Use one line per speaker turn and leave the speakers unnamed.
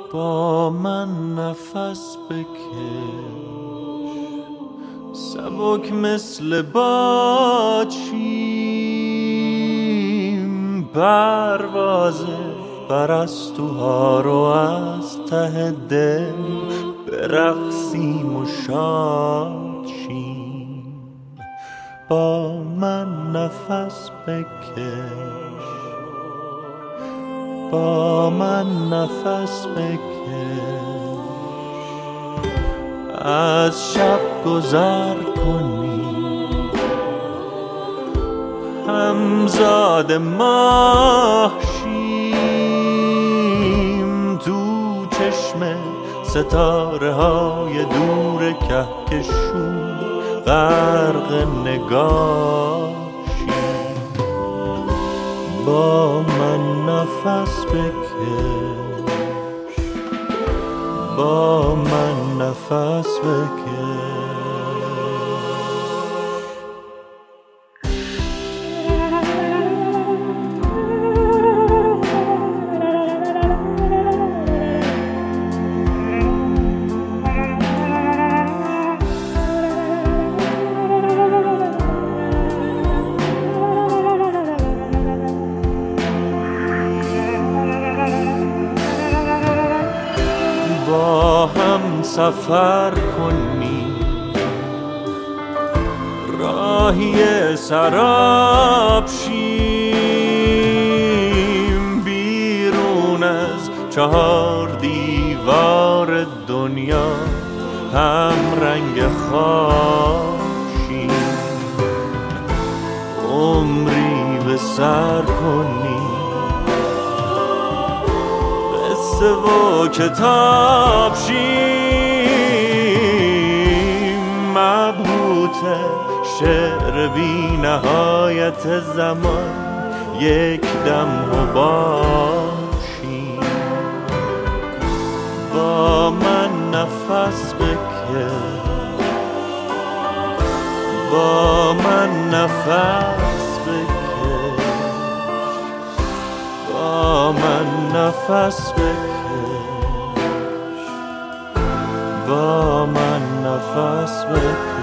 با من نفس بکش، سبک مثل بادشیم، پرواز پرستوها رو از ته دل برقصیم و شاد شیم. با من نفس بکش، با من نفس بکش، از شب گذر کنیم، همزاد ماه شیم، تو چشم ستاره های دور کهکشون غرق نگاه شیم. با من نفس بکش، با من نفس بکش. با هم سفر کنیم، راهی سراب شیم، بیرون از 4 دیوار دنیا هم رنگ خاشیم، عمری به سر کنیم، قصه و کتاب شیم، مبهوت شعر بی نهایت زمان یک دم باشیم. با من نفس بکش، با من نفس بکش، با من نفس بکش، با من نفس بکش.